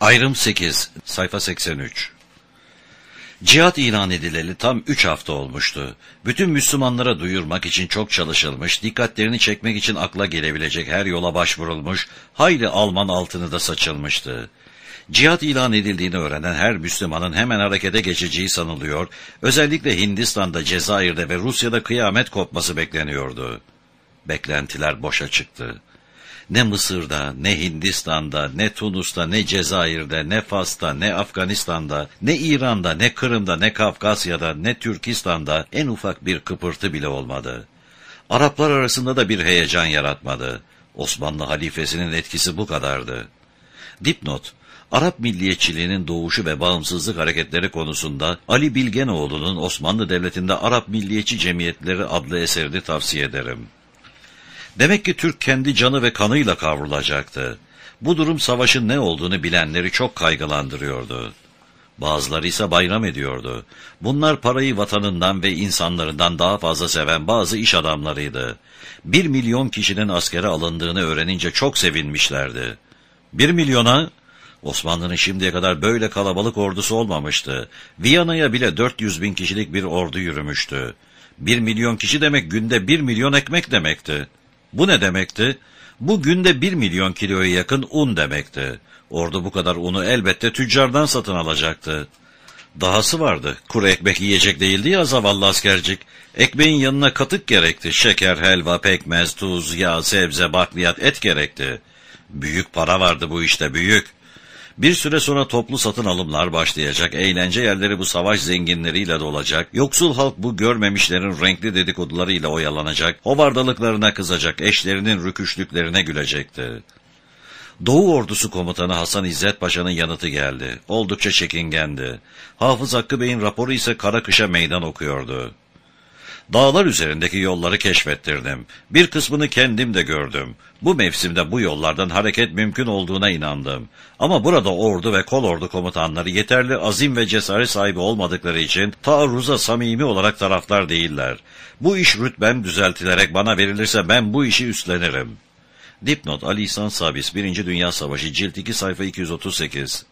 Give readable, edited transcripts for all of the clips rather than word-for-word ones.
Ayrım 8, sayfa 83. Cihat ilan edileli tam 3 hafta olmuştu. Bütün Müslümanlara duyurmak için çok çalışılmış, dikkatlerini çekmek için akla gelebilecek her yola başvurulmuş, hayli Alman altını da saçılmıştı. Cihat ilan edildiğini öğrenen her Müslümanın hemen harekete geçeceği sanılıyor, özellikle Hindistan'da, Cezayir'de ve Rusya'da kıyamet kopması bekleniyordu. Beklentiler boşa çıktı. Ne Mısır'da, ne Hindistan'da, ne Tunus'ta, ne Cezayir'de, ne Fas'ta, ne Afganistan'da, ne İran'da, ne Kırım'da, ne Kafkasya'da, ne Türkistan'da en ufak bir kıpırtı bile olmadı. Araplar arasında da bir heyecan yaratmadı. Osmanlı halifesinin etkisi bu kadardı. Dipnot: Arap milliyetçiliğinin doğuşu ve bağımsızlık hareketleri konusunda Ali Bilgenoğlu'nun Osmanlı Devleti'nde Arap Milliyetçi Cemiyetleri adlı eserini tavsiye ederim. Demek ki Türk kendi canı ve kanıyla kavrulacaktı. Bu durum savaşın ne olduğunu bilenleri çok kaygılandırıyordu. Bazıları ise bayram ediyordu. Bunlar parayı vatanından ve insanlarından daha fazla seven bazı iş adamlarıydı. 1 milyon kişinin askere alındığını öğrenince çok sevinmişlerdi. 1 milyona? Osmanlı'nın şimdiye kadar böyle kalabalık ordusu olmamıştı. Viyana'ya bile 400 bin kişilik bir ordu yürümüştü. 1 milyon kişi demek günde 1 milyon ekmek demekti. Bu ne demekti? Bu günde 1 milyon kiloya yakın un demekti. Ordu bu kadar unu elbette tüccardan satın alacaktı. Dahası vardı. Kuru ekmek yiyecek değildi ya zavallı askercik. Ekmeğin yanına katık gerekti. Şeker, helva, pekmez, tuz, yağ, sebze, bakliyat, et gerekti. Büyük para vardı bu işte, büyük. Bir süre sonra toplu satın alımlar başlayacak, eğlence yerleri bu savaş zenginleriyle dolacak, yoksul halk bu görmemişlerin renkli dedikodularıyla oyalanacak, hovardalıklarına kızacak, eşlerinin rüküşlüklerine gülecekti. Doğu Ordusu Komutanı Hasan İzzet Paşa'nın yanıtı geldi. Oldukça çekingendi. Hafız Hakkı Bey'in raporu ise kara kışa meydan okuyordu. Dağlar üzerindeki yolları keşfettirdim. Bir kısmını kendim de gördüm. Bu mevsimde bu yollardan hareket mümkün olduğuna inandım. Ama burada ordu ve kolordu komutanları yeterli azim ve cesaret sahibi olmadıkları için taarruza samimi olarak taraftar değiller. Bu iş rütbem düzeltilerek bana verilirse ben bu işi üstlenirim. Dipnot: Ali İhsan Sabis, 1. Dünya Savaşı, Cilt 2, sayfa 238.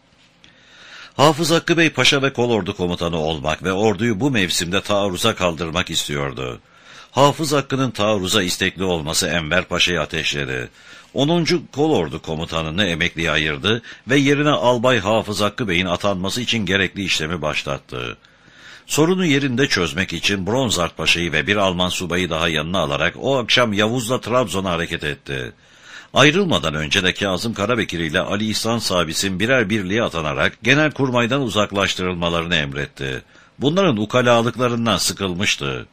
Hafız Hakkı Bey paşa ve kolordu komutanı olmak ve orduyu bu mevsimde taarruza kaldırmak istiyordu. Hafız Hakkı'nın taarruza istekli olması Enver Paşa'yı ateşledi. 10. kolordu komutanını emekliye ayırdı ve yerine Albay Hafız Hakkı Bey'in atanması için gerekli işlemi başlattı. Sorunu yerinde çözmek için Bronzart Paşa'yı ve bir Alman subayı daha yanına alarak o akşam Yavuz'la Trabzon'a hareket etti. Ayrılmadan önce de Kazım Karabekir ile Ali İhsan Sabis'in birer birliğe atanarak Genelkurmay'dan uzaklaştırılmalarını emretti. Bunların ukalalıklarından sıkılmıştı.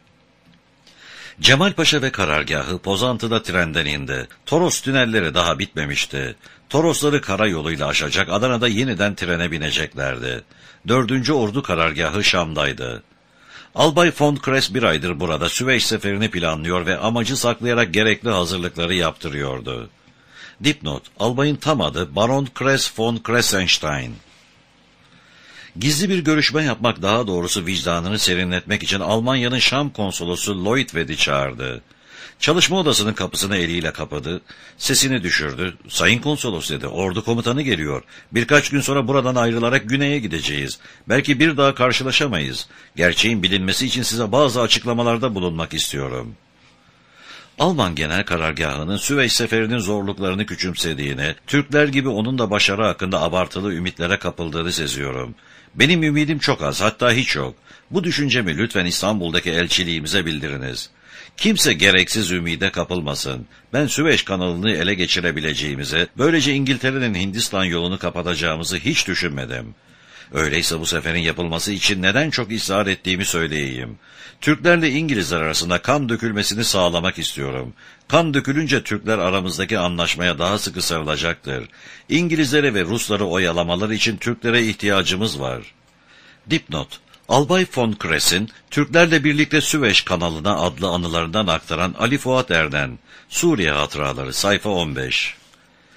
Cemal Paşa ve karargahı Pozantı'da trenden indi. Toros tünelleri daha bitmemişti. Torosları karayoluyla aşacak, Adana'da yeniden trene bineceklerdi. 4. Ordu karargahı Şam'daydı. Albay von Kress bir aydır burada Süveyş seferini planlıyor ve amacı saklayarak gerekli hazırlıkları yaptırıyordu. Dipnot: Albayın tam adı Baron Kress von Kressenstein. Gizli bir görüşme yapmak, daha doğrusu vicdanını serinletmek için Almanya'nın Şam konsolosu Lloydved'i çağırdı. Çalışma odasının kapısını eliyle kapadı, sesini düşürdü. "Sayın konsolos," dedi, "ordu komutanı geliyor. Birkaç gün sonra buradan ayrılarak güneye gideceğiz. Belki bir daha karşılaşamayız. Gerçeğin bilinmesi için size bazı açıklamalarda bulunmak istiyorum." Alman genel karargahının Süveyş seferinin zorluklarını küçümsediğini, Türkler gibi onun da başarı hakkında abartılı ümitlere kapıldığını seziyorum. Benim ümidim çok az, hatta hiç yok. Bu düşüncemi lütfen İstanbul'daki elçiliğimize bildiriniz. Kimse gereksiz ümide kapılmasın. Ben Süveyş kanalını ele geçirebileceğimizi, böylece İngiltere'nin Hindistan yolunu kapatacağımızı hiç düşünmedim. Öyleyse bu seferin yapılması için neden çok ısrar ettiğimi söyleyeyim. Türklerle İngilizler arasında kan dökülmesini sağlamak istiyorum. Kan dökülünce Türkler aramızdaki anlaşmaya daha sıkı sarılacaktır. İngilizlere ve Rusları oyalamaları için Türklere ihtiyacımız var. Dipnot: Albay von Kress'in Türklerle birlikte Süveyş kanalına adlı anılarından aktaran Ali Fuat Erden, Suriye Hatıraları, sayfa 15.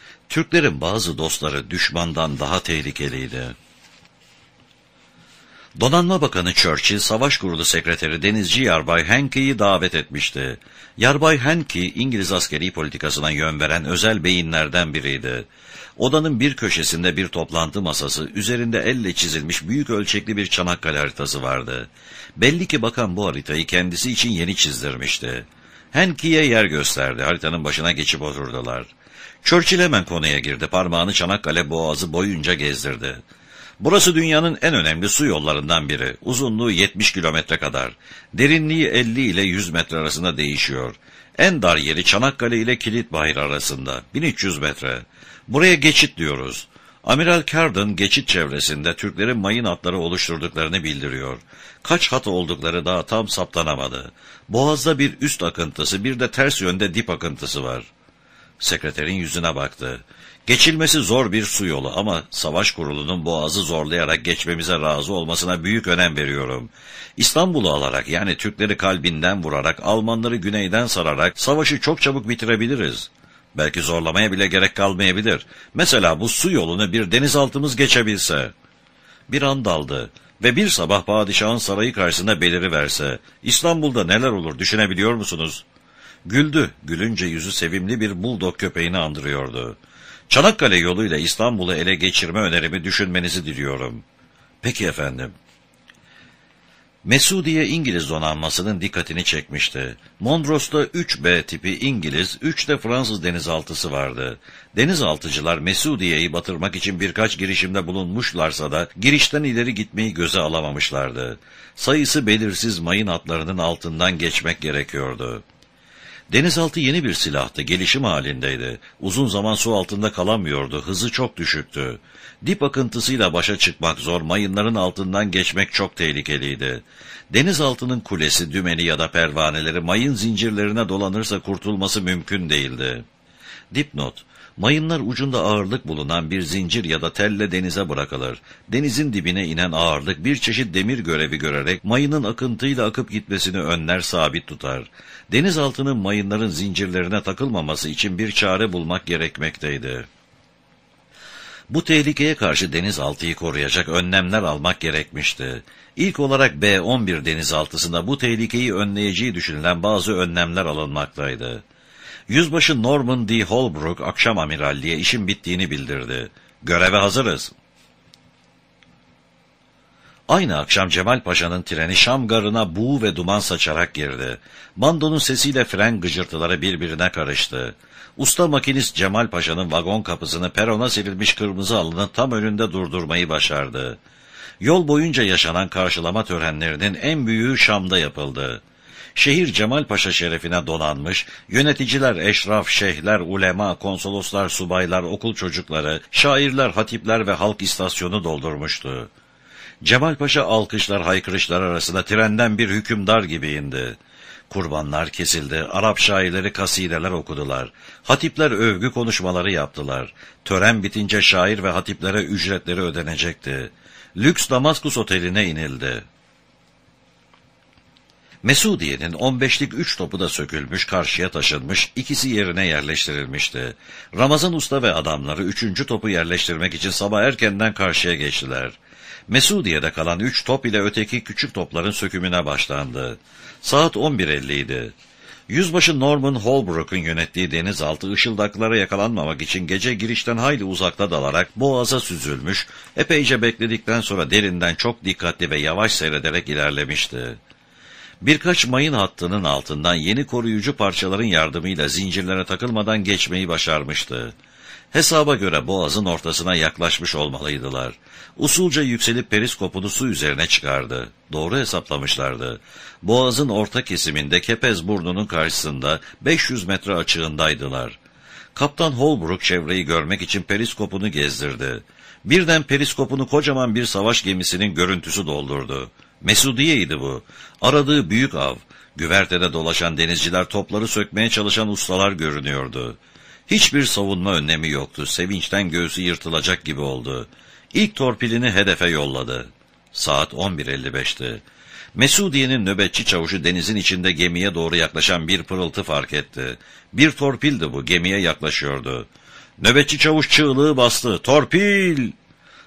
Türklerin bazı dostları düşmandan daha tehlikeliydi. Donanma Bakanı Churchill, Savaş Kurulu Sekreteri Denizci Yarbay Hankey'i davet etmişti. Yarbay Hankey, İngiliz askeri politikasına yön veren özel beyinlerden biriydi. Odanın bir köşesinde bir toplantı masası, üzerinde elle çizilmiş büyük ölçekli bir Çanakkale haritası vardı. Belli ki bakan bu haritayı kendisi için yeni çizdirmişti. Hankey'e yer gösterdi, haritanın başına geçip oturdular. Churchill hemen konuya girdi, parmağını Çanakkale Boğazı boyunca gezdirdi. Burası dünyanın en önemli su yollarından biri. Uzunluğu 70 kilometre kadar. Derinliği 50 ile 100 metre arasında değişiyor. En dar yeri Çanakkale ile Kilitbahir arasında. 1300 metre. Buraya geçit diyoruz. Amiral Carden geçit çevresinde Türklerin mayın hatları oluşturduklarını bildiriyor. Kaç hat oldukları daha tam saptanamadı. Boğazda bir üst akıntısı, bir de ters yönde dip akıntısı var. Sekreterin yüzüne baktı. Geçilmesi zor bir su yolu ama Savaş Kurulu'nun boğazı zorlayarak geçmemize razı olmasına büyük önem veriyorum. İstanbul'u alarak, yani Türkleri kalbinden vurarak, Almanları güneyden sararak savaşı çok çabuk bitirebiliriz. Belki zorlamaya bile gerek kalmayabilir. Mesela bu su yolunu bir denizaltımız geçebilse. Bir an daldı ve bir sabah padişahın sarayı karşısında beliriverse, İstanbul'da neler olur düşünebiliyor musunuz? Güldü. Gülünce yüzü sevimli bir buldog köpeğini andırıyordu. Çanakkale yoluyla İstanbul'u ele geçirme önerimi düşünmenizi diliyorum. Peki efendim. Mesudiye İngiliz donanmasının dikkatini çekmişti. Mondros'ta 3B tipi İngiliz, 3 de Fransız denizaltısı vardı. Denizaltıcılar Mesudiye'yi batırmak için birkaç girişimde bulunmuşlarsa da girişten ileri gitmeyi göze alamamışlardı. Sayısı belirsiz mayın hatlarının altından geçmek gerekiyordu. Denizaltı yeni bir silahtı, gelişim halindeydi. Uzun zaman su altında kalamıyordu, hızı çok düşüktü. Dip akıntısıyla başa çıkmak zor, mayınların altından geçmek çok tehlikeliydi. Denizaltının kulesi, dümeni ya da pervaneleri mayın zincirlerine dolanırsa kurtulması mümkün değildi. Dipnot: mayınlar ucunda ağırlık bulunan bir zincir ya da telle denize bırakılır. Denizin dibine inen ağırlık bir çeşit demir görevi görerek mayının akıntıyla akıp gitmesini önler, sabit tutar. Denizaltının mayınların zincirlerine takılmaması için bir çare bulmak gerekmekteydi. Bu tehlikeye karşı denizaltıyı koruyacak önlemler almak gerekmişti. İlk olarak B-11 denizaltısında bu tehlikeyi önleyeceği düşünülen bazı önlemler alınmaktaydı. Yüzbaşı Norman D. Holbrook akşam amiralliğe işin bittiğini bildirdi. Göreve hazırız. Aynı akşam Cemal Paşa'nın treni Şam garına buğu ve duman saçarak girdi. Bandonun sesiyle fren gıcırtıları birbirine karıştı. Usta makinist Cemal Paşa'nın vagon kapısını perona serilmiş kırmızı halının tam önünde durdurmayı başardı. Yol boyunca yaşanan karşılama törenlerinin en büyüğü Şam'da yapıldı. Şehir Cemal Paşa şerefine donanmış, yöneticiler, eşraf, şeyhler, ulema, konsoloslar, subaylar, okul çocukları, şairler, hatipler ve halk istasyonu doldurmuştu. Cemal Paşa alkışlar, haykırışlar arasında trenden bir hükümdar gibi indi. Kurbanlar kesildi, Arap şairleri kasideler okudular. Hatipler övgü konuşmaları yaptılar. Tören bitince şair ve hatiplere ücretleri ödenecekti. Lüks Damaskus Oteli'ne inildi. Mesudiye'nin 15'lik 3 topu da sökülmüş, karşıya taşınmış, ikisi yerine yerleştirilmişti. Ramazan Usta ve adamları 3. topu yerleştirmek için sabah erkenden karşıya geçtiler. Mesudiye'de kalan 3 top ile öteki küçük topların sökümüne başlandı. Saat 11:50 idi. Yüzbaşı Norman Holbrook'un yönettiği denizaltı ışıldaklara yakalanmamak için gece girişten hayli uzakta dalarak boğaza süzülmüş, epeyce bekledikten sonra derinden çok dikkatli ve yavaş seyrederek ilerlemişti. Birkaç mayın hattının altından yeni koruyucu parçaların yardımıyla zincirlere takılmadan geçmeyi başarmıştı. Hesaba göre boğazın ortasına yaklaşmış olmalıydılar. Usulca yükselip periskopunu su üzerine çıkardı. Doğru hesaplamışlardı. Boğazın orta kesiminde Kepez burnunun karşısında 500 metre açığındaydılar. Kaptan Holbrook çevreyi görmek için periskopunu gezdirdi. Birden periskopunu kocaman bir savaş gemisinin görüntüsü doldurdu. Mesudiye'ydi bu. Aradığı büyük av. Güvertede dolaşan denizciler, topları sökmeye çalışan ustalar görünüyordu. Hiçbir savunma önlemi yoktu. Sevinçten göğsü yırtılacak gibi oldu. İlk torpilini hedefe yolladı. Saat 11:55'ti. Mesudiye'nin nöbetçi çavuşu denizin içinde gemiye doğru yaklaşan bir pırıltı fark etti. Bir torpildi bu, gemiye yaklaşıyordu. Nöbetçi çavuş çığlığı bastı. Torpil!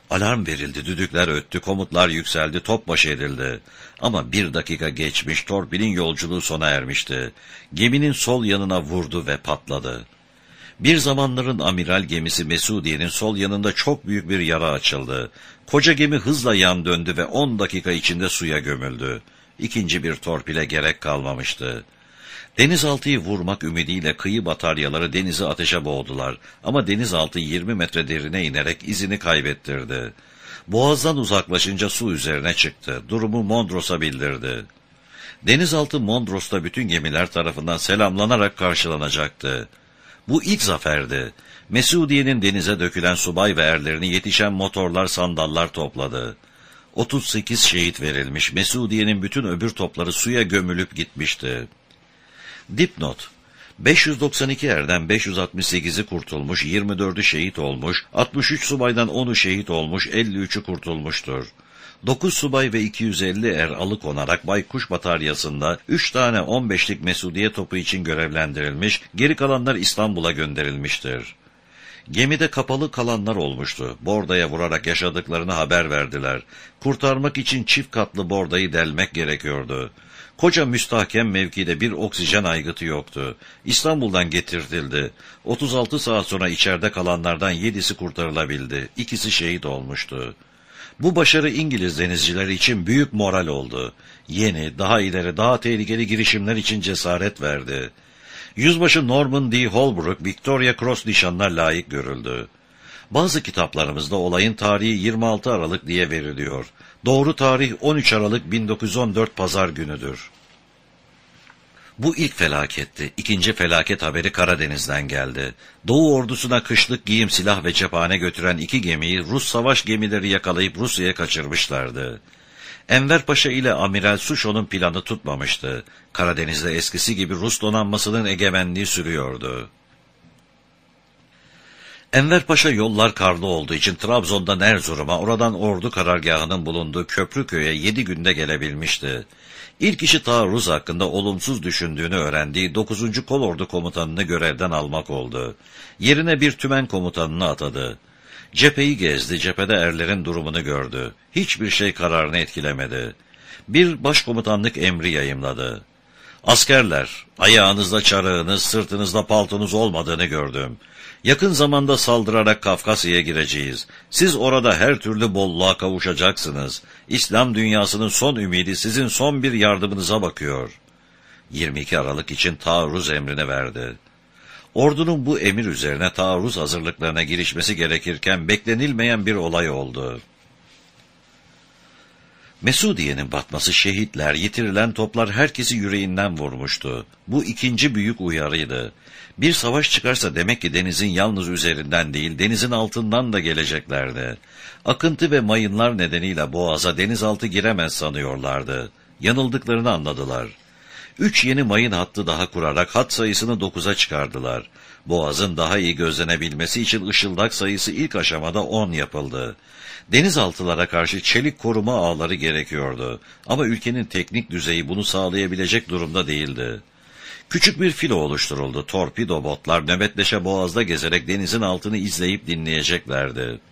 Alarm verildi, düdükler öttü, komutlar yükseldi, topbaşı edildi. Ama 1 dakika geçmiş, torpilin yolculuğu sona ermişti. Geminin sol yanına vurdu ve patladı. Bir zamanların amiral gemisi Mesudiye'nin sol yanında çok büyük bir yara açıldı. Koca gemi hızla yan döndü ve 10 dakika içinde suya gömüldü. İkinci bir torpile gerek kalmamıştı. Denizaltıyı vurmak ümidiyle kıyı bataryaları denizi ateşe boğdular ama denizaltı 20 metre derine inerek izini kaybettirdi. Boğazdan uzaklaşınca su üzerine çıktı. Durumu Mondros'a bildirdi. Denizaltı Mondros'ta bütün gemiler tarafından selamlanarak karşılanacaktı. Bu ilk zaferdi. Mesudiye'nin denize dökülen subay ve erlerini yetişen motorlar, sandallar topladı. 38 şehit verilmiş, Mesudiye'nin bütün öbür topları suya gömülüp gitmişti. Dipnot: 592 erden 568'i kurtulmuş, 24'ü şehit olmuş, 63 subaydan 10'u şehit olmuş, 53'ü kurtulmuştur. 9 subay ve 250 er alıkonarak Baykuş Bataryası'nda 3 tane 15'lik Mesudiye topu için görevlendirilmiş, geri kalanlar İstanbul'a gönderilmiştir. Gemide kapalı kalanlar olmuştu. Bordaya vurarak yaşadıklarını haber verdiler. Kurtarmak için çift katlı bordayı delmek gerekiyordu. Koca müstahkem mevkide bir oksijen aygıtı yoktu. İstanbul'dan getirtildi. 36 saat sonra içeride kalanlardan 7'si kurtarılabildi. 2'si şehit olmuştu. Bu başarı İngiliz denizcileri için büyük moral oldu. Yeni, daha ileri, daha tehlikeli girişimler için cesaret verdi. Yüzbaşı Norman D. Holbrook, Victoria Cross nişanına layık görüldü. Bazı kitaplarımızda olayın tarihi 26 Aralık diye veriliyor. Doğru tarih 13 Aralık 1914 Pazar günüdür. Bu ilk felaketti. İkinci felaket haberi Karadeniz'den geldi. Doğu ordusuna kışlık giyim, silah ve cephane götüren 2 gemiyi Rus savaş gemileri yakalayıp Rusya'ya kaçırmışlardı. Enver Paşa ile Amiral Suşo'nun planı tutmamıştı. Karadeniz'de eskisi gibi Rus donanmasının egemenliği sürüyordu. Enver Paşa yollar karlı olduğu için Trabzon'dan Erzurum'a, oradan ordu karargahının bulunduğu Köprüköy'e 7 günde gelebilmişti. İlk işi taarruz hakkında olumsuz düşündüğünü öğrendiği 9. Kolordu komutanını görevden almak oldu. Yerine bir tümen komutanını atadı. Cepheyi gezdi, cephede erlerin durumunu gördü. Hiçbir şey kararını etkilemedi. Bir başkomutanlık emri yayımladı. Askerler, ayağınızda çarığınız, sırtınızda paltonuz olmadığını gördüm. Yakın zamanda saldırarak Kafkasya'ya gireceğiz. Siz orada her türlü bolluğa kavuşacaksınız. İslam dünyasının son ümidi sizin son bir yardımınıza bakıyor. 22 Aralık için taarruz emrini verdi. Ordunun bu emir üzerine taarruz hazırlıklarına girişmesi gerekirken beklenilmeyen bir olay oldu. Mesudiye'nin batması, şehitler, yitirilen toplar herkesi yüreğinden vurmuştu. Bu ikinci büyük uyarıydı. Bir savaş çıkarsa demek ki denizin yalnız üzerinden değil, denizin altından da geleceklerdi. Akıntı ve mayınlar nedeniyle boğaza denizaltı giremez sanıyorlardı. Yanıldıklarını anladılar. 3 yeni mayın hattı daha kurarak hat sayısını 9'a çıkardılar. Boğazın daha iyi gözlenebilmesi için ışıldak sayısı ilk aşamada 10 yapıldı. Denizaltılara karşı çelik koruma ağları gerekiyordu. Ama ülkenin teknik düzeyi bunu sağlayabilecek durumda değildi. Küçük bir filo oluşturuldu. Torpido botlar nöbetleşe boğazda gezerek denizin altını izleyip dinleyeceklerdi.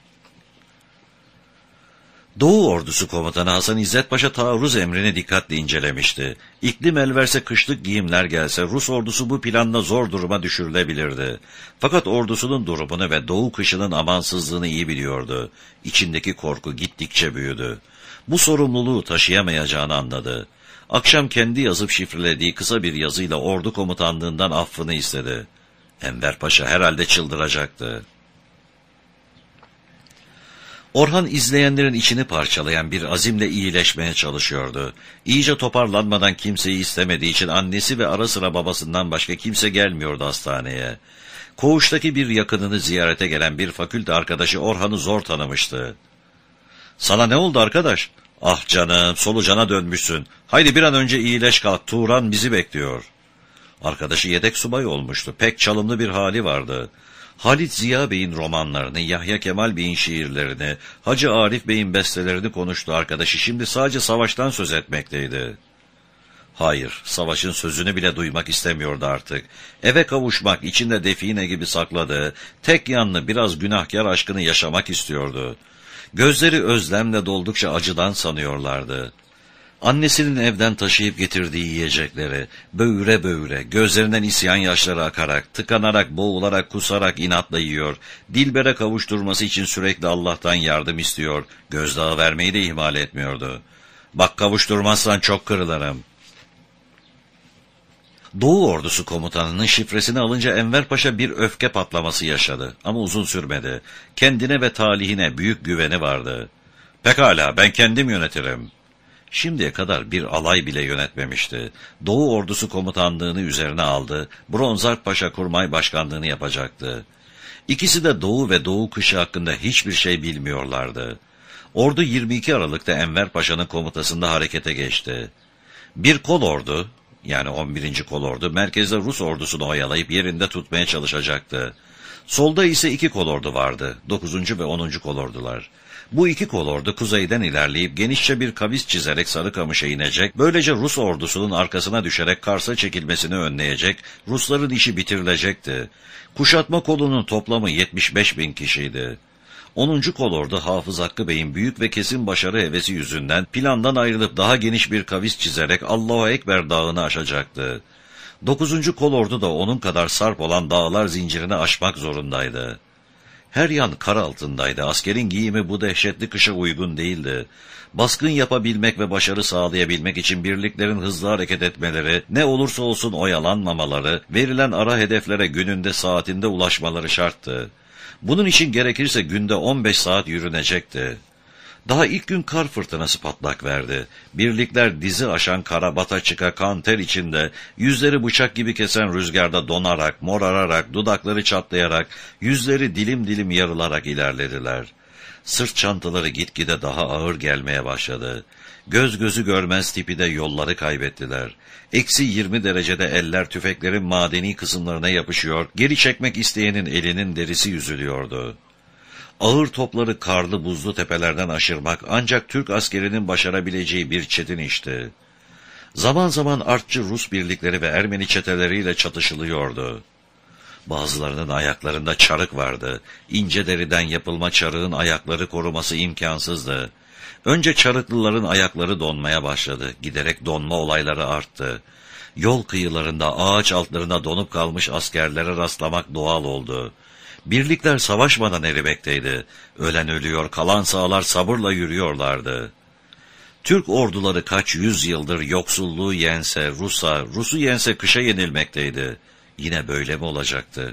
Doğu Ordusu Komutanı Hasan İzzet Paşa taarruz emrini dikkatle incelemişti. İklim elverse kışlık giyimler gelse Rus ordusu bu planla zor duruma düşürülebilirdi. Fakat ordusunun durumunu ve Doğu kışının amansızlığını iyi biliyordu. İçindeki korku gittikçe büyüdü. Bu sorumluluğu taşıyamayacağını anladı. Akşam kendi yazıp şifrelediği kısa bir yazıyla ordu komutanlığından affını istedi. Enver Paşa herhalde çıldıracaktı. Orhan izleyenlerin içini parçalayan bir azimle iyileşmeye çalışıyordu. İyice toparlanmadan kimseyi istemediği için annesi ve ara sıra babasından başka kimse gelmiyordu hastaneye. Koğuştaki bir yakınını ziyarete gelen bir fakülte arkadaşı Orhan'ı zor tanımıştı. "Sana ne oldu arkadaş?" "Ah canım, solucana dönmüşsün. Haydi bir an önce iyileş kalk, Turan bizi bekliyor." Arkadaşı yedek subay olmuştu. Pek çalımlı bir hali vardı. Halit Ziya Bey'in romanlarını, Yahya Kemal Bey'in şiirlerini, Hacı Arif Bey'in bestelerini konuştu arkadaşı. Şimdi sadece savaştan söz etmekteydi. Hayır, savaşın sözünü bile duymak istemiyordu artık. Eve kavuşmak, içinde define gibi sakladığı, tek yanlı biraz günahkar aşkını yaşamak istiyordu. Gözleri özlemle doldukça acıdan sanıyorlardı. Annesinin evden taşıyıp getirdiği yiyecekleri, böğüre böğüre, gözlerinden isyan yaşları akarak, tıkanarak, boğularak, kusarak inatla yiyor, Dilber'e kavuşturması için sürekli Allah'tan yardım istiyor, gözdağı vermeyi de ihmal etmiyordu. "Bak, kavuşturmazsan çok kırılırım." Doğu Ordusu komutanının şifresini alınca Enver Paşa bir öfke patlaması yaşadı ama uzun sürmedi. Kendine ve talihine büyük güveni vardı. "Pekala, ben kendim yönetirim." Şimdiye kadar bir alay bile yönetmemişti. Doğu Ordusu komutanlığını üzerine aldı, Bronzart Paşa kurmay başkanlığını yapacaktı. İkisi de Doğu ve Doğu kışı hakkında hiçbir şey bilmiyorlardı. Ordu 22 Aralık'ta Enver Paşa'nın komutasında harekete geçti. Bir kolordu, yani 11. kolordu, merkezde Rus ordusunu oyalayıp yerinde tutmaya çalışacaktı. Solda ise 2 kolordu vardı, 9. ve 10. kolordular. Bu 2 kolordu kuzeyden ilerleyip genişçe bir kavis çizerek Sarıkamış'a inecek, böylece Rus ordusunun arkasına düşerek Kars'a çekilmesini önleyecek, Rusların işi bitirilecekti. Kuşatma kolunun toplamı 75.000 kişiydi. 10. kolordu Hafız Hakkı Bey'in büyük ve kesin başarı hevesi yüzünden plandan ayrılıp daha geniş bir kavis çizerek Allahu Ekber dağını aşacaktı. 9. kolordu da onun kadar sarp olan dağlar zincirini aşmak zorundaydı. Her yan kar altındaydı. Askerin giyimi bu dehşetli kışa uygun değildi. Baskın yapabilmek ve başarı sağlayabilmek için birliklerin hızlı hareket etmeleri, ne olursa olsun oyalanmamaları, verilen ara hedeflere gününde saatinde ulaşmaları şarttı. Bunun için gerekirse günde 15 saat yürünecekti. Daha ilk gün kar fırtınası patlak verdi. Birlikler dizi aşan kara bata çıka kan ter içinde, yüzleri bıçak gibi kesen rüzgarda donarak, morararak, dudakları çatlayarak, yüzleri dilim dilim yarılarak ilerlediler. Sırt çantaları gitgide daha ağır gelmeye başladı. Göz gözü görmez tipi de yolları kaybettiler. Eksi 20 derecede eller tüfeklerin madeni kısımlarına yapışıyor, geri çekmek isteyenin elinin derisi yüzülüyordu. Ağır topları karlı buzlu tepelerden aşırmak ancak Türk askerinin başarabileceği bir çetin işti. Zaman zaman artçı Rus birlikleri ve Ermeni çeteleriyle çatışılıyordu. Bazılarının ayaklarında çarık vardı. İnce deriden yapılma çarığın ayakları koruması imkansızdı. Önce çarıklıların ayakları donmaya başladı. Giderek donma olayları arttı. Yol kıyılarında ağaç altlarına donup kalmış askerlere rastlamak doğal oldu. Birlikler savaşmadan erimekteydi. Ölen ölüyor, kalan sağlar sabırla yürüyorlardı. Türk orduları kaç yüzyıldır yoksulluğu yense Rus'a, Rus'u yense kışa yenilmekteydi. Yine böyle mi olacaktı?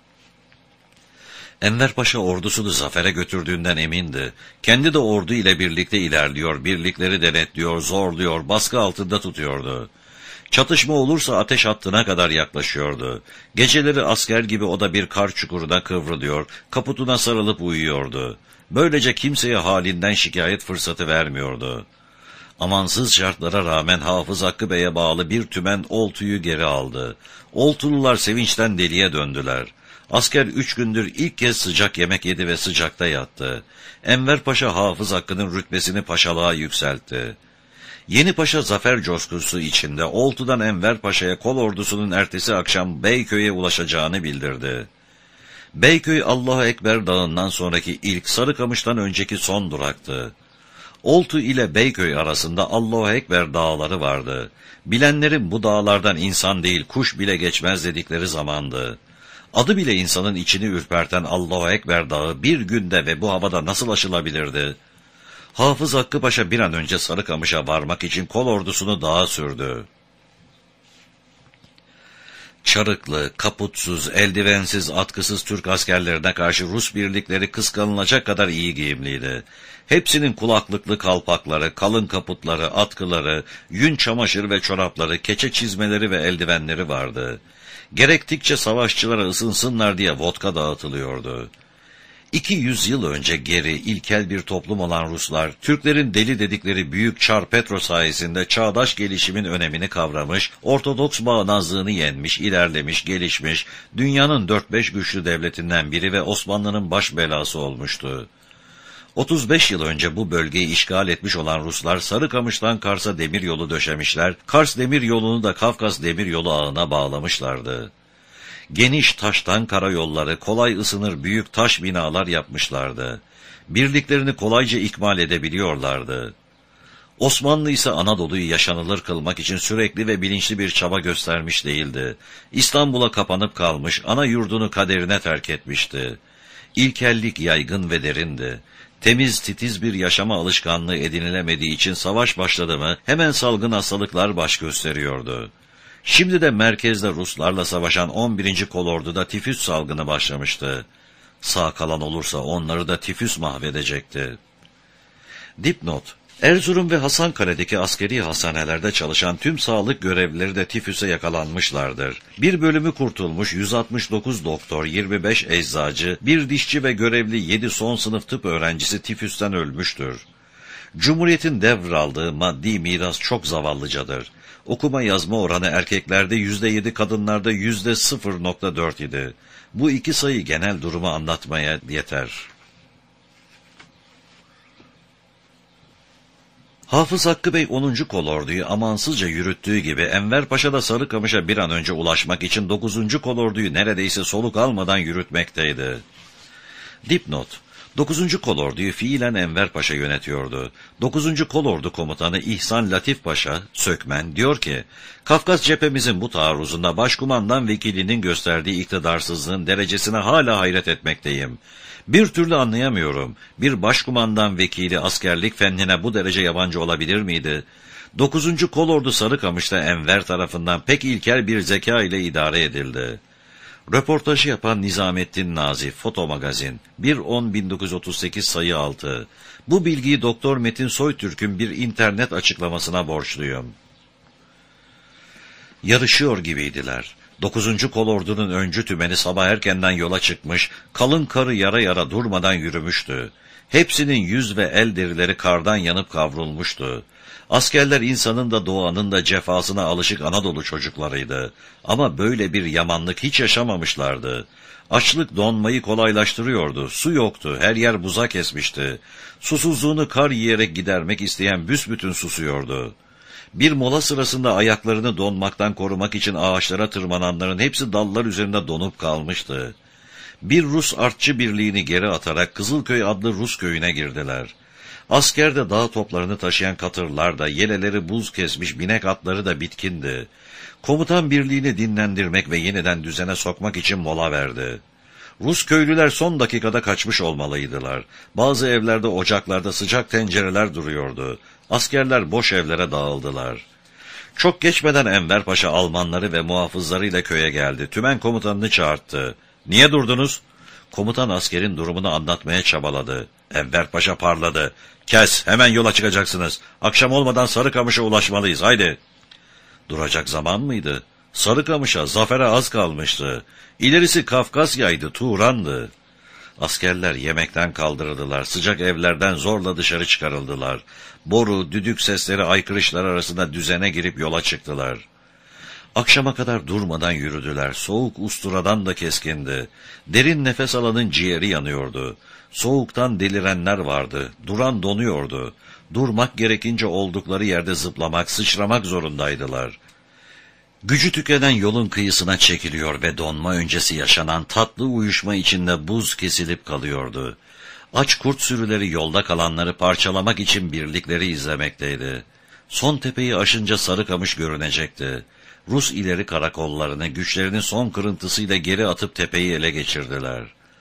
Enver Paşa ordusunu zafere götürdüğünden emindi. Kendi de ordu ile birlikte ilerliyor, birlikleri denetliyor, zorluyor, baskı altında tutuyordu. Çatışma olursa ateş hattına kadar yaklaşıyordu. Geceleri asker gibi o da bir kar çukuruna kıvrılıyor, kaputuna sarılıp uyuyordu. Böylece kimseye halinden şikayet fırsatı vermiyordu. Amansız şartlara rağmen Hafız Hakkı Bey'e bağlı bir tümen oltuyu geri aldı. Oltulular sevinçten deliye döndüler. Asker 3 gündür ilk kez sıcak yemek yedi ve sıcakta yattı. Enver Paşa Hafız Hakkı'nın rütbesini paşalığa yükseltti. Yeni Paşa zafer coşkusu içinde Oltu'dan Enver Paşa'ya kol ordusunun ertesi akşam Beyköy'e ulaşacağını bildirdi. Beyköy Allahu Ekber Dağı'ndan sonraki ilk, Sarıkamış'tan önceki son duraktı. Oltu ile Beyköy arasında Allahu Ekber dağları vardı. Bilenlerin bu dağlardan insan değil kuş bile geçmez dedikleri zamandı. Adı bile insanın içini ürperten Allahu Ekber Dağı bir günde ve bu havada nasıl aşılabilirdi? Hafız Hakkı Paşa bir an önce Sarıkamış'a varmak için kol ordusunu dağa sürdü. Çarıklı, kaputsuz, eldivensiz, atkısız Türk askerlerine karşı Rus birlikleri kıskanılacak kadar iyi giyimliydi. Hepsinin kulaklıklı kalpakları, kalın kaputları, atkıları, yün çamaşır ve çorapları, keçe çizmeleri ve eldivenleri vardı. Gerektikçe savaşçılara ısınsınlar diye vodka dağıtılıyordu. 200 yıl önce geri, ilkel bir toplum olan Ruslar, Türklerin deli dedikleri büyük Çar Petro sayesinde çağdaş gelişimin önemini kavramış, Ortodoks bağnazlığını yenmiş, ilerlemiş, gelişmiş, dünyanın 4-5 güçlü devletinden biri ve Osmanlı'nın baş belası olmuştu. 35 yıl önce bu bölgeyi işgal etmiş olan Ruslar Sarıkamış'tan Kars'a demiryolu döşemişler, Kars demiryolunu da Kafkas demiryolu ağına bağlamışlardı. Geniş taştan karayolları, kolay ısınır büyük taş binalar yapmışlardı. Birliklerini kolayca ikmal edebiliyorlardı. Osmanlı ise Anadolu'yu yaşanılır kılmak için sürekli ve bilinçli bir çaba göstermiş değildi. İstanbul'a kapanıp kalmış, ana yurdunu kaderine terk etmişti. İlkellik yaygın ve derindi. Temiz, titiz bir yaşama alışkanlığı edinilemediği için savaş başladı mı hemen salgın hastalıklar baş gösteriyordu. Şimdi de merkezde Ruslarla savaşan 11. Kolordu'da tifüs salgını başlamıştı. Sağ kalan olursa onları da tifüs mahvedecekti. Dipnot: Erzurum ve Hasankale'deki askeri hastanelerde çalışan tüm sağlık görevlileri de tifüse yakalanmışlardır. Bir bölümü kurtulmuş 169 doktor, 25 eczacı, bir dişçi ve görevli 7 son sınıf tıp öğrencisi tifüsten ölmüştür. Cumhuriyetin devraldığı maddi miras çok zavallıcadır. Okuma yazma oranı erkeklerde %7, kadınlarda %0.4 idi. Bu iki sayı genel durumu anlatmaya yeter. Hafız Hakkı Bey 10. Kolordu'yu amansızca yürüttüğü gibi Enver Paşa da Sarıkamış'a bir an önce ulaşmak için 9. Kolordu'yu neredeyse soluk almadan yürütmekteydi. Dipnot: 9. Kolordu'yu fiilen Enver Paşa yönetiyordu. 9. Kolordu komutanı İhsan Latif Paşa, Sökmen, diyor ki, Kafkas cephemizin bu taarruzunda başkumandan vekilinin gösterdiği iktidarsızlığın derecesine hala hayret etmekteyim. Bir türlü anlayamıyorum. Bir başkumandan vekili askerlik fennine bu derece yabancı olabilir miydi? 9. Kolordu Sarıkamış'ta Enver tarafından pek ilkel bir zeka ile idare edildi. Röportajı yapan Nizamettin Nazif, Foto Magazin, 1-10-1938 sayı 6. Bu bilgiyi Doktor Metin Soytürk'ün bir internet açıklamasına borçluyum. Yarışıyor gibiydiler. 9. Kolordu'nun öncü tümeni sabah erkenden yola çıkmış, kalın karı yara yara durmadan yürümüştü. Hepsinin yüz ve el derileri kardan yanıp kavrulmuştu. Askerler insanın da doğanın da cefasına alışık Anadolu çocuklarıydı. Ama böyle bir yamanlık hiç yaşamamışlardı. Açlık donmayı kolaylaştırıyordu. Su yoktu, her yer buza kesmişti. Susuzluğunu kar yiyerek gidermek isteyen büsbütün susuyordu. Bir mola sırasında ayaklarını donmaktan korumak için ağaçlara tırmananların hepsi dallar üzerinde donup kalmıştı. Bir Rus artçı birliğini geri atarak Kızılköy adlı Rus köyüne girdiler. Asker de dağ toplarını taşıyan katırlar da, yeleleri buz kesmiş binek atları da bitkindi. Komutan birliğini dinlendirmek ve yeniden düzene sokmak için mola verdi. Rus köylüler son dakikada kaçmış olmalıydılar. Bazı evlerde, ocaklarda sıcak tencereler duruyordu. Askerler boş evlere dağıldılar. Çok geçmeden Enver Paşa Almanları ve muhafızlarıyla köye geldi. Tümen komutanını çağırttı. "Niye durdunuz?" Komutan askerin durumunu anlatmaya çabaladı. Enver Paşa parladı. "Kes, hemen yola çıkacaksınız. Akşam olmadan Sarıkamış'a ulaşmalıyız, haydi." Duracak zaman mıydı? Sarıkamış'a, zafere az kalmıştı. İlerisi Kafkasya'ydı, Turan'dı. Askerler yemekten kaldırıldılar, sıcak evlerden zorla dışarı çıkarıldılar. Boru, düdük sesleri aykırışlar arasında düzene girip yola çıktılar. Akşama kadar durmadan yürüdüler, soğuk usturadan da keskindi. Derin nefes alanın ciğeri yanıyordu. Soğuktan delirenler vardı, duran donuyordu. Durmak gerekince oldukları yerde zıplamak, sıçramak zorundaydılar. Gücü tükenen yolun kıyısına çekiliyor ve donma öncesi yaşanan tatlı uyuşma içinde buz kesilip kalıyordu. Aç kurt sürüleri yolda kalanları parçalamak için birlikleri izlemekteydi. Son tepeyi aşınca Sarıkamış görünecekti. Rus ileri karakollarını güçlerinin son kırıntısıyla geri atıp tepeyi ele geçirdiler.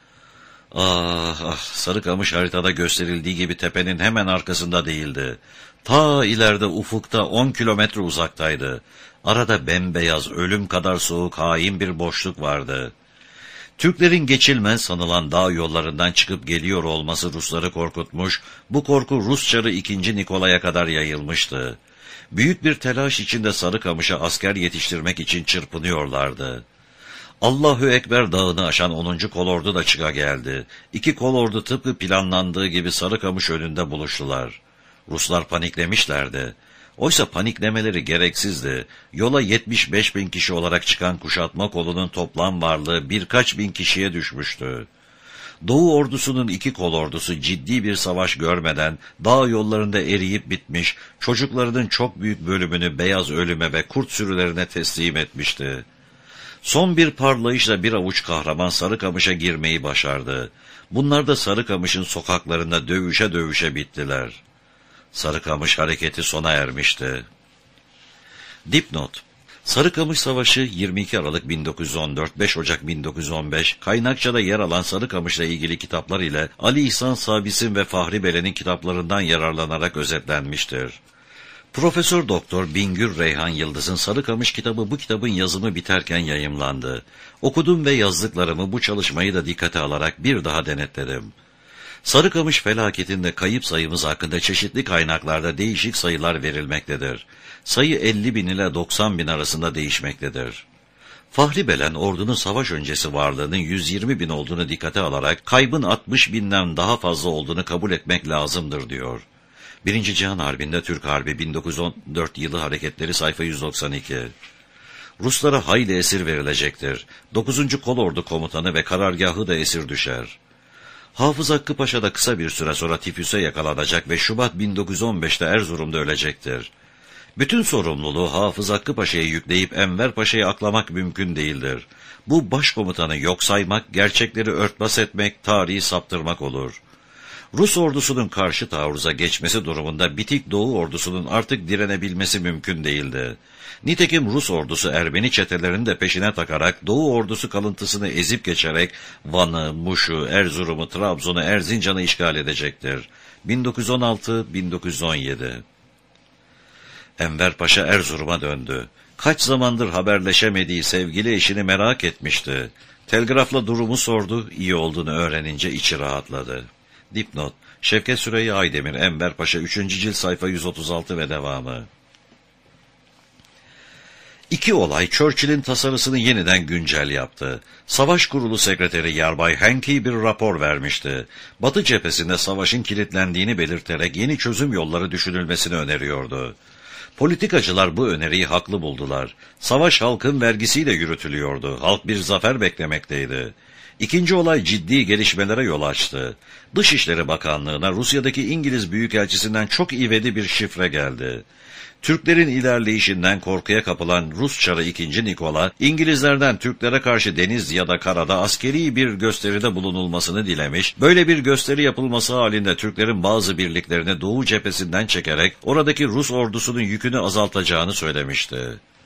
Ah ah, Sarıkamış haritada gösterildiği gibi tepenin hemen arkasında değildi. Ta ileride ufukta 10 kilometre uzaktaydı. Arada bembeyaz, ölüm kadar soğuk, hain bir boşluk vardı. Türklerin geçilmez sanılan dağ yollarından çıkıp geliyor olması Rusları korkutmuş, bu korku Rus Çarı II. Nikolay'a kadar yayılmıştı. Büyük bir telaş içinde Sarıkamış'a asker yetiştirmek için çırpınıyorlardı. Allahu Ekber dağını aşan 10. kolordu da çıka geldi. İki kolordu tıpkı planlandığı gibi Sarıkamış önünde buluştular. Ruslar paniklemişlerdi. Oysa paniklemeleri gereksizdi. Yola 75.000 kişi olarak çıkan kuşatma kolunun toplam varlığı birkaç bin kişiye düşmüştü. Doğu ordusunun iki kolordusu ciddi bir savaş görmeden dağ yollarında eriyip bitmiş, çocuklarının çok büyük bölümünü beyaz ölüme ve kurt sürülerine teslim etmişti. Son bir parlayışla bir avuç kahraman Sarıkamış'a girmeyi başardı. Bunlar da Sarıkamış'ın sokaklarında dövüşe dövüşe bittiler. Sarıkamış hareketi sona ermişti. Dipnot: Sarıkamış Savaşı 22 Aralık 1914, 5 Ocak 1915, Kaynakça'da yer alan Sarıkamış'la ilgili kitaplar ile Ali İhsan Sabis'in ve Fahri Belen'in kitaplarından yararlanarak özetlenmiştir. Profesör Doktor Bingür Reyhan Yıldız'ın Sarıkamış kitabı bu kitabın yazımı biterken yayımlandı. Okudum ve yazdıklarımı bu çalışmayı da dikkate alarak bir daha denetledim. Sarıkamış felaketinde kayıp sayımız hakkında çeşitli kaynaklarda değişik sayılar verilmektedir. Sayı 50.000 ile 90.000 arasında değişmektedir. Fahri Belen ordunun savaş öncesi varlığının 120.000 olduğunu dikkate alarak kaybın 60.000'den daha fazla olduğunu kabul etmek lazımdır diyor. 1. Cihan Harbi'nde Türk Harbi 1914 yılı hareketleri sayfa 192. Ruslara hayli esir verilecektir. 9. Kolordu komutanı ve karargahı da esir düşer. Hafız Hakkı Paşa da kısa bir süre sonra tifüse yakalanacak ve Şubat 1915'te Erzurum'da ölecektir. Bütün sorumluluğu Hafız Hakkı Paşa'ya yükleyip Enver Paşa'yı aklamak mümkün değildir. Bu başkomutanı yok saymak, gerçekleri örtbas etmek, tarihi saptırmak olur. Rus ordusunun karşı taarruza geçmesi durumunda bitik Doğu ordusunun artık direnebilmesi mümkün değildi. Nitekim Rus ordusu Ermeni çetelerini de peşine takarak Doğu ordusu kalıntısını ezip geçerek Van'ı, Muş'u, Erzurum'u, Trabzon'u, Erzincan'ı işgal edecektir. 1916-1917. Enver Paşa Erzurum'a döndü. Kaç zamandır haberleşemediği sevgili eşini merak etmişti. Telgrafla durumu sordu, iyi olduğunu öğrenince içi rahatladı. Dipnot: Şevket Süreyya Aydemir, Enver Paşa 3. cilt sayfa 136 ve devamı. İki olay Churchill'in tasarısını yeniden güncel yaptı. Savaş Kurulu Sekreteri Yarbay Hankey bir rapor vermişti. Batı cephesinde savaşın kilitlendiğini belirterek yeni çözüm yolları düşünülmesini öneriyordu. Politikacılar bu öneriyi haklı buldular. Savaş halkın vergisiyle yürütülüyordu. Halk bir zafer beklemekteydi. İkinci olay ciddi gelişmelere yol açtı. Dışişleri Bakanlığı'na Rusya'daki İngiliz Büyükelçisinden çok ivedi bir şifre geldi. Türklerin ilerleyişinden korkuya kapılan Rus Çarı II. Nikola, İngilizlerden Türklere karşı deniz ya da karada askeri bir gösteride bulunulmasını dilemiş, böyle bir gösteri yapılması halinde Türklerin bazı birliklerini Doğu cephesinden çekerek oradaki Rus ordusunun yükünü azaltacağını söylemişti.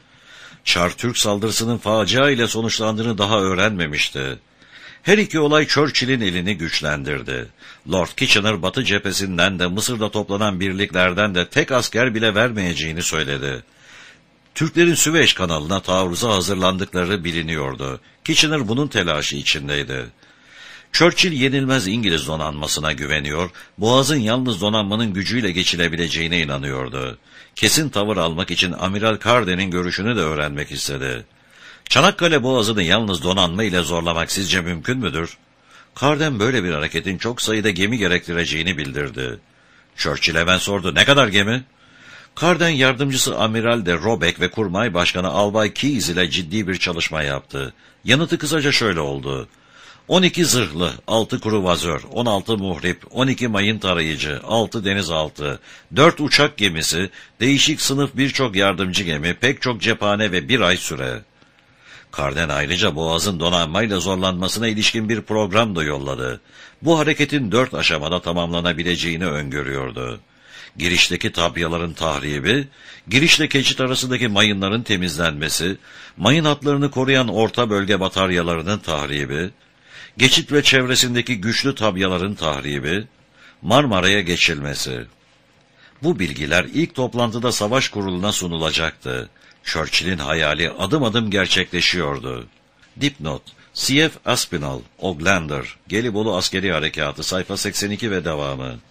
Çar Türk saldırısının facia ile sonuçlandığını daha öğrenmemişti. Her iki olay Churchill'in elini güçlendirdi. Lord Kitchener Batı cephesinden de Mısır'da toplanan birliklerden de tek asker bile vermeyeceğini söyledi. Türklerin Süveyş kanalına taarruza hazırlandıkları biliniyordu. Kitchener bunun telaşı içindeydi. Churchill yenilmez İngiliz donanmasına güveniyor, Boğaz'ın yalnız donanmanın gücüyle geçilebileceğine inanıyordu. Kesin tavır almak için Amiral Carden'in görüşünü de öğrenmek istedi. Çanakkale Boğazı'nı yalnız donanma ile zorlamak sizce mümkün müdür? Carden böyle bir hareketin çok sayıda gemi gerektireceğini bildirdi. Churchill hemen sordu, ne kadar gemi? Carden yardımcısı Amiral de Robeck ve Kurmay Başkanı Albay Keyes ile ciddi bir çalışma yaptı. Yanıtı kısaca şöyle oldu: 12 zırhlı, 6 kruvazör, 16 muhrip, 12 mayın tarayıcı, 6 denizaltı, 4 uçak gemisi, değişik sınıf birçok yardımcı gemi, pek çok cephane ve 1 ay süre. Carden ayrıca Boğaz'ın donanmayla zorlanmasına ilişkin bir program da yolladı. Bu hareketin 4 aşamada tamamlanabileceğini öngörüyordu. Girişteki tabyaların tahribi, girişle keçit arasındaki mayınların temizlenmesi, mayın hatlarını koruyan orta bölge bataryalarının tahribi, geçit ve çevresindeki güçlü tabyaların tahribi, Marmara'ya geçilmesi. Bu bilgiler ilk toplantıda savaş kuruluna sunulacaktı. Churchill'in hayali adım adım gerçekleşiyordu. Dipnot: C.F. Aspinall, Oglander, Gelibolu Askeri Harekatı, sayfa 82 ve devamı.